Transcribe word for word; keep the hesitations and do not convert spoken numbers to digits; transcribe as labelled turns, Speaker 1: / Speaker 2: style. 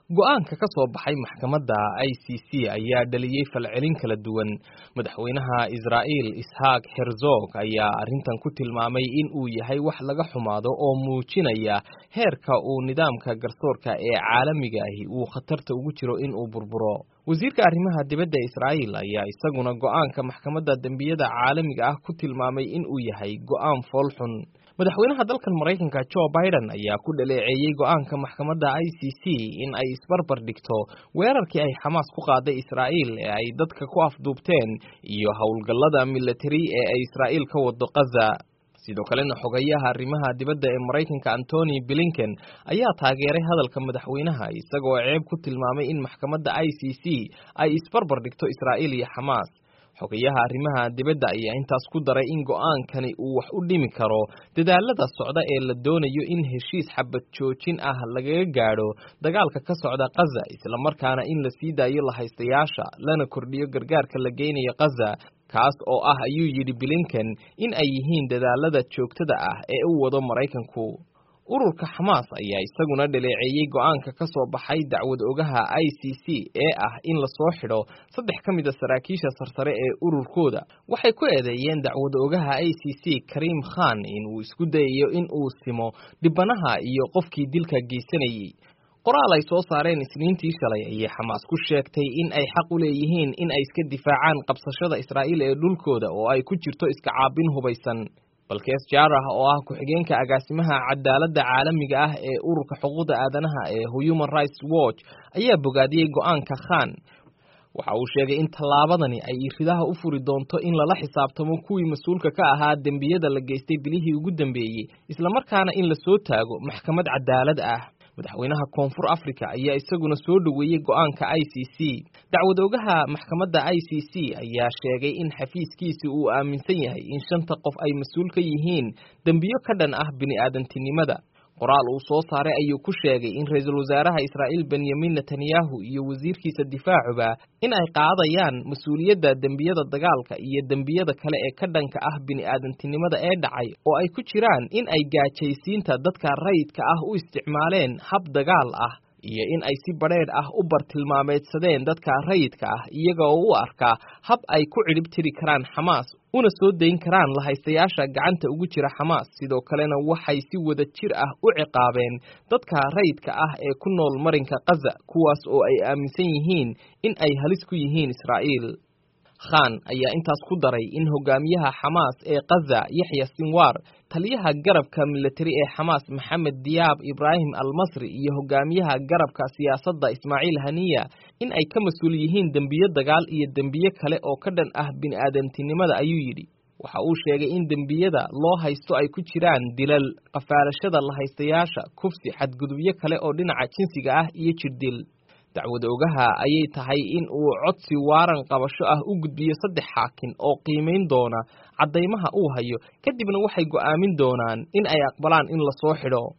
Speaker 1: go'aanka ka soo baxay maxkamadda I C C ayaa dhaliyay falcelin kala duwan. Madaxweynaha Israa'iil Isxaaq Herzog ayaa arrintan ku tilmaamay in uu yahay wax laga xumaado oo muujinaya heerka uu nidaamka garsoorka ee caalamiga ahi uu khatarta ugu jiro in uu burburo. Wasiirka arrimaha dibadda Israa'iil ayaa isaguna go'aanka maxkamadda dambiyada caalamiga ah ku tilmaamay in uu yahay go'aan fool xun. madaxweynaha dalkan Mareykanka Joe Biden ayaa ku dhaleeceeyay go'aanka maxkamadda I C C in ay isbarbar dhigto weerarkii ay Xamaas ku qaaday Israa'iil ee ay dadka ku afduubteen iyo howlgallada military ee ay Israa'iil ka wado Gaza. sidoo kalena xogayaha arrimaha dibadda ee Mareykanka Antony Blinken ayaa taageeray hadalka madaxweynaha isagoo ceeb ku tilmaamay in maxkamadda I C C ay isbarbar dhigto Israa'iil iyo Xamaas. xogayaha arrimaha dibadda ayaa intaas ku daray in go'aankani uu wax u dhimi karo dadaalada socda ee la doonayo in heshiis xabad joojin ah lagaga gaadho dagaalka ka socda Gaza, isla markaana in la sii daayo lahaystayaasha lana kordhiyo gargaarka la geynayo Gaza, kaas oo ah ayuu yidhi Blinken in ay yihiin dadaalada joogtada ah ee uu wado Mareykanku. ururka Xamaas ayaa isaguna dhaleeceeyay go'aanka ka soo baxay dacwad ogaha I C C ee ah in la soo xidho saddex ka mid ah saraakiisha sarsare ee ururkooda. waxay ku eedeeyeen dacwad ogaha I C C Karim Khan in uu isku dayayo in uu simo dhibanaha iyo qofkii dilka geysanayay. qoraal ay soo saareen Isniintii shalay ayay Xamaas ku sheegtay in ay xaq u leeyihiin in ay iska difaacaan qabsashada Israa'iil ee dhulkooda oo ay ku jirto iska caabin hubaysan. balkees jaarah oo ah ku-xigeenka agaasimaha cadaaladda caalamiga ah ee ururka xuquuqda aadanaha ee Human Rights Watch ayaa bogaadiyey go'aanka Khan. waxa uu sheegay in tallaabadani ay ridaha u furi doonto in lala xisaabtamo kuwii mas'uulka ka ahaa dembiyada la geystay bilihii ugu dambeeyey, isla markaana in la soo taago maxkamad cadaalad ah. madaxweynaha Koonfur Afrika ayaa isaguna soo dhaweeyay go'aanka I C C. dacwad ogaha maxkamadda I C C ayaa sheegay in xafiiskiisa uu aaminsan yahay in shanta qof ay mas'uul ka yihiin dambiyo ka dhan ah bini'aadantinimada. qoraal uu soo saaray ayuu ku sheegay in ra'iisul wasaaraha Israa'iil Benjamin Netanyahu iyo wasiirkiisa difaacuba in ay qaadayaan mas'uuliyadda dembiyada dagaalka iyo dembiyada kale ee ka dhanka ah bini'aadantinimada ee dhacay oo ay ku jiraan in ay gaajaysiinta dadka rayidka ah u isticmaaleen hab dagaal ah iyo in ay si badheedh ah u bartilmaameedsadeen dadka rayidka ah iyaga oo u arkaa hab ay ku cidhib tiri karaan Xamaas una soo dayn karaan lahaystayaasha gacanta ugu jira Xamaas. sidoo kalena waxay si wada jir ah u ciqaabeen dadka rayidka ah ee ku nool marinka Gaza, kuwaas oo ay aaminsan yihiin in ay halis ku yihiin Israa'iil. Khan ayaa intaas ku daray in hogaamiyaha Xamaas ee Gaza Yahya Sinwar, taliyaha garabka military ee Xamaas Maxamed Diyaab Ibrahim Al-Masri iyo hogaamiyaha garabka siyaasadda Ismaaciil Haniya in ay ka mas'uul yihiin dambiyo dagaal iyo dambiyo kale oo ka dhan ah bini'aadantinimada, ayuu yidhi. waxa uu sheegay in dembiyada loo haysto ay ku jiraan dilal, qafaalashada lahaystayaasha, kufsi, xadgudubyo kale oo dhinaca jinsiga ah iyo jirdil. dacwad ogaha ayay tahay in uu codsi waaran qabasho ah u gudbiyo saddex xaakin oo qiimeyn doona caddaymaha uu hayo, kadibna waxay go'aamin doonaan in ay aqbalaan in la soo xidho.